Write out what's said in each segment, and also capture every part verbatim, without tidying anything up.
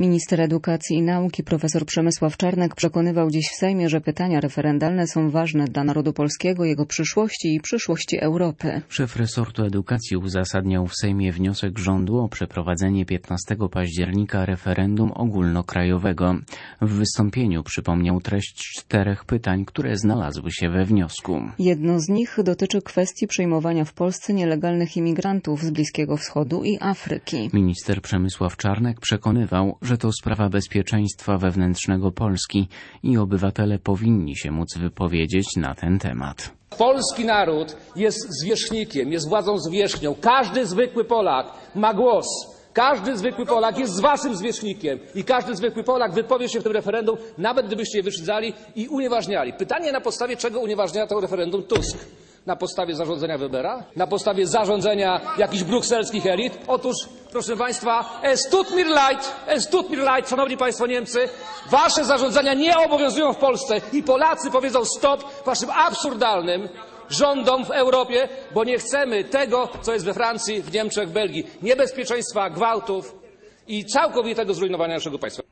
Minister edukacji i nauki profesor Przemysław Czarnek przekonywał dziś w Sejmie, że pytania referendalne są ważne dla narodu polskiego, jego przyszłości i przyszłości Europy. Szef resortu edukacji uzasadniał w Sejmie wniosek rządu o przeprowadzenie piętnastego października referendum ogólnokrajowego. W wystąpieniu przypomniał treść czterech pytań, które znalazły się we wniosku. Jedno z nich dotyczy kwestii przyjmowania w Polsce nielegalnych imigrantów z Bliskiego Wschodu i Afryki. Minister Przemysław Czarnek przekonywał, że to sprawa bezpieczeństwa wewnętrznego Polski i obywatele powinni się móc wypowiedzieć na ten temat. Polski naród jest zwierzchnikiem, jest władzą zwierzchnią. Każdy zwykły Polak ma głos. Każdy zwykły Polak jest z waszym zwierzchnikiem i każdy zwykły Polak wypowie się w tym referendum, nawet gdybyście je wyszczali i unieważniali. Pytanie, na podstawie czego unieważnia to referendum Tusk? Na podstawie zarządzenia Webera? Na podstawie zarządzenia jakichś brukselskich elit? Otóż, proszę państwa, es tut mir leid, es tut mir leid, szanowni państwo Niemcy, wasze zarządzenia nie obowiązują w Polsce i Polacy powiedzą stop waszym absurdalnym rządom w Europie, bo nie chcemy tego, co jest we Francji, w Niemczech, w Belgii. Niebezpieczeństwa, gwałtów i całkowitego zrujnowania naszego państwa.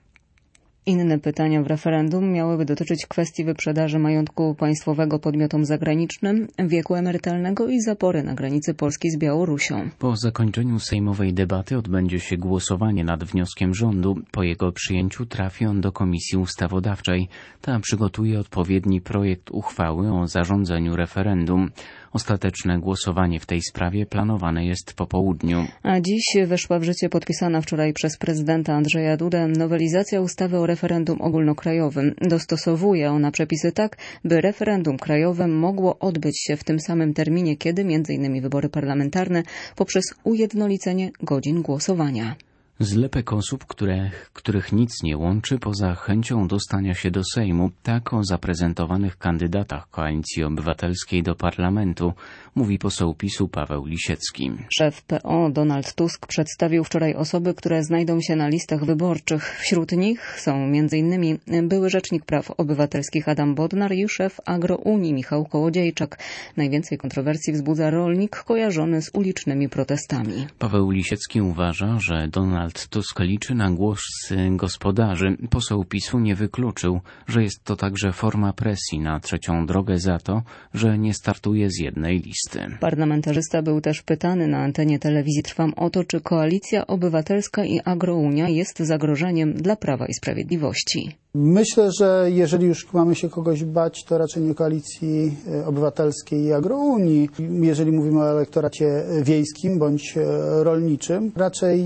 Inne pytania w referendum miałyby dotyczyć kwestii wyprzedaży majątku państwowego podmiotom zagranicznym, wieku emerytalnego i zapory na granicy Polski z Białorusią. Po zakończeniu sejmowej debaty odbędzie się głosowanie nad wnioskiem rządu. Po jego przyjęciu trafi on do Komisji Ustawodawczej. Ta przygotuje odpowiedni projekt uchwały o zarządzeniu referendum. Ostateczne głosowanie w tej sprawie planowane jest po południu. A dziś weszła w życie podpisana wczoraj przez prezydenta Andrzeja Dudę nowelizacja ustawy o referendum ogólnokrajowym. Dostosowuje ona przepisy tak, by referendum krajowe mogło odbyć się w tym samym terminie, kiedy między innymi wybory parlamentarne, poprzez ujednolicenie godzin głosowania. Zlepek osób, które, których nic nie łączy poza chęcią dostania się do Sejmu, tak o zaprezentowanych kandydatach Koalicji Obywatelskiej do parlamentu, mówi poseł PiSu Paweł Lisiecki. Szef P O Donald Tusk przedstawił wczoraj osoby, które znajdą się na listach wyborczych. Wśród nich są między innymi były rzecznik praw obywatelskich Adam Bodnar i szef Agrounii Michał Kołodziejczak. Najwięcej kontrowersji wzbudza rolnik kojarzony z ulicznymi protestami. Paweł Lisiecki uważa, że Donald Tusk liczy na głos gospodarzy. Poseł PiSu nie wykluczył, że jest to także forma presji na trzecią drogę za to, że nie startuje z jednej listy. Parlamentarzysta był też pytany na antenie telewizji Trwam o to, czy Koalicja Obywatelska i Agrounia jest zagrożeniem dla Prawa i Sprawiedliwości. Myślę, że jeżeli już mamy się kogoś bać, to raczej nie Koalicji Obywatelskiej i Agrounii. Jeżeli mówimy o elektoracie wiejskim bądź rolniczym, raczej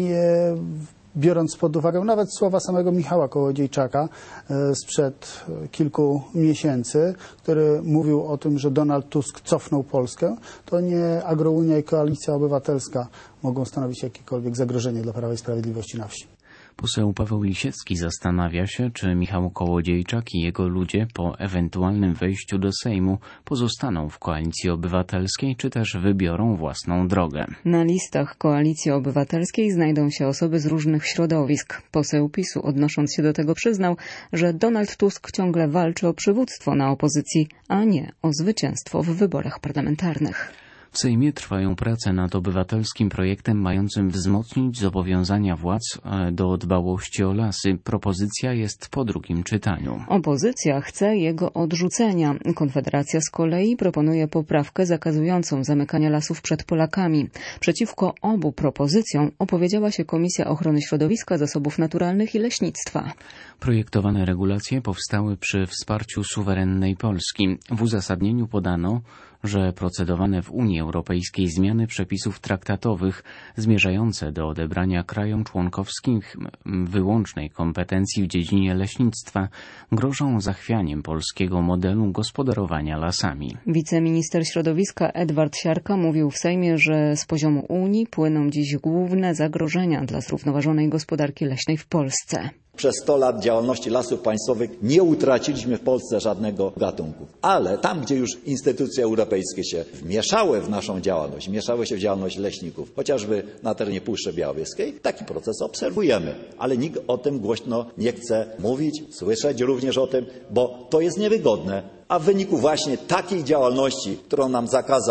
biorąc pod uwagę nawet słowa samego Michała Kołodziejczaka sprzed kilku miesięcy, który mówił o tym, że Donald Tusk cofnął Polskę, to nie Agrounia i Koalicja Obywatelska mogą stanowić jakiekolwiek zagrożenie dla Prawa i Sprawiedliwości na wsi. Poseł Paweł Lisiecki zastanawia się, czy Michał Kołodziejczak i jego ludzie po ewentualnym wejściu do Sejmu pozostaną w Koalicji Obywatelskiej, czy też wybiorą własną drogę. Na listach Koalicji Obywatelskiej znajdą się osoby z różnych środowisk. Poseł PiSu, odnosząc się do tego, przyznał, że Donald Tusk ciągle walczy o przywództwo na opozycji, a nie o zwycięstwo w wyborach parlamentarnych. W Sejmie trwają prace nad obywatelskim projektem mającym wzmocnić zobowiązania władz do dbałości o lasy. Propozycja jest po drugim czytaniu. Opozycja chce jego odrzucenia. Konfederacja z kolei proponuje poprawkę zakazującą zamykania lasów przed Polakami. Przeciwko obu propozycjom opowiedziała się Komisja Ochrony Środowiska, Zasobów Naturalnych i Leśnictwa. Projektowane regulacje powstały przy wsparciu suwerennej Polski. W uzasadnieniu podano, że procedowane w Unii Europejskiej zmiany przepisów traktatowych zmierzające do odebrania krajom członkowskim wyłącznej kompetencji w dziedzinie leśnictwa grożą zachwianiem polskiego modelu gospodarowania lasami. Wiceminister środowiska Edward Siarka mówił w Sejmie, że z poziomu Unii płyną dziś główne zagrożenia dla zrównoważonej gospodarki leśnej w Polsce. Przez sto lat działalności Lasów Państwowych nie utraciliśmy w Polsce żadnego gatunku. Ale tam, gdzie już instytucje europejskie się wmieszały w naszą działalność, wmieszały się w działalność leśników, chociażby na terenie Puszczy Białowieskiej, taki proces obserwujemy. Ale nikt o tym głośno nie chce mówić, słyszeć również o tym, bo to jest niewygodne. A w wyniku właśnie takiej działalności, którą nam zakazał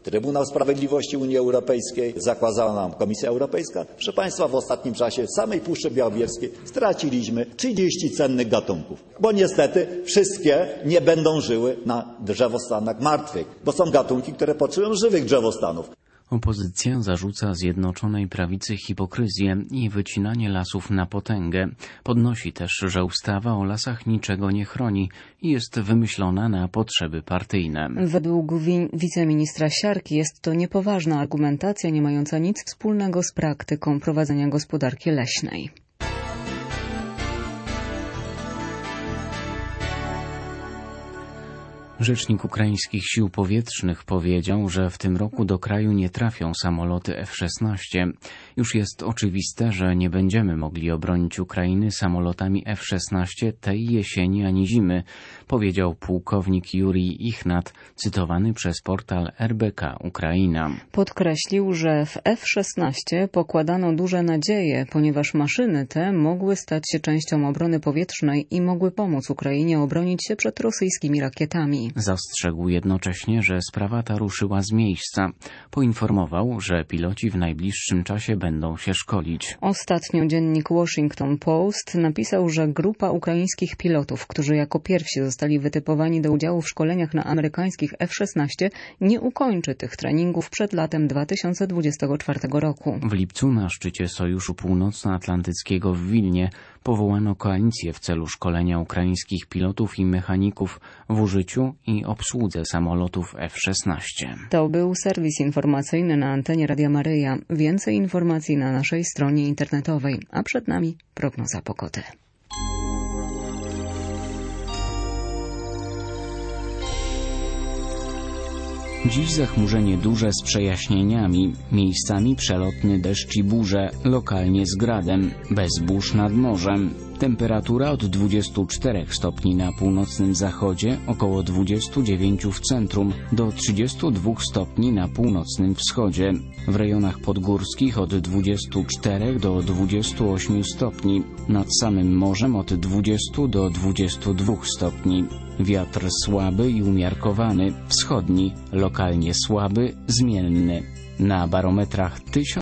Trybunał Sprawiedliwości Unii Europejskiej, zakładała nam Komisja Europejska. Proszę Państwa, w ostatnim czasie w samej Puszczy Białowieskiej straciliśmy trzydzieści cennych gatunków, bo niestety wszystkie nie będą żyły na drzewostanach martwych, bo są gatunki, które potrzebują żywych drzewostanów. Opozycja zarzuca Zjednoczonej Prawicy hipokryzję i wycinanie lasów na potęgę. Podnosi też, że ustawa o lasach niczego nie chroni i jest wymyślona na potrzeby partyjne. Według wi- wiceministra Siarki jest to niepoważna argumentacja, nie mająca nic wspólnego z praktyką prowadzenia gospodarki leśnej. Rzecznik ukraińskich sił powietrznych powiedział, że w tym roku do kraju nie trafią samoloty F szesnaście. Już jest oczywiste, że nie będziemy mogli obronić Ukrainy samolotami F szesnaście tej jesieni ani zimy, powiedział pułkownik Jurij Ichnat, cytowany przez portal R B K Ukraina. Podkreślił, że w F szesnaście pokładano duże nadzieje, ponieważ maszyny te mogły stać się częścią obrony powietrznej i mogły pomóc Ukrainie obronić się przed rosyjskimi rakietami. Zastrzegł jednocześnie, że sprawa ta ruszyła z miejsca. Poinformował, że piloci w najbliższym czasie będą się szkolić. Ostatnio dziennik Washington Post napisał, że grupa ukraińskich pilotów, którzy jako pierwsi zostali wytypowani do udziału w szkoleniach na amerykańskich F szesnaście, nie ukończy tych treningów przed latem dwa tysiące dwudziestego czwartego roku. W lipcu na szczycie Sojuszu Północnoatlantyckiego w Wilnie powołano koalicję w celu szkolenia ukraińskich pilotów i mechaników w użyciu i obsłudze samolotów F szesnaście. To był serwis informacyjny na antenie Radia Maryja. Więcej informacji na naszej stronie internetowej, a przed nami prognoza pogody. Dziś zachmurzenie duże z przejaśnieniami, miejscami przelotny deszcz i burze, lokalnie z gradem, bez burz nad morzem. Temperatura od dwudziestu czterech stopni na północnym zachodzie, około dwudziestu dziewięciu w centrum, do trzydziestu dwóch stopni na północnym wschodzie. W rejonach podgórskich od dwudziestu czterech do dwudziestu ośmiu stopni. Nad samym morzem od dwudziestu do dwudziestu dwóch stopni. Wiatr słaby i umiarkowany, wschodni, lokalnie słaby, zmienny. Na barometrach tysiąc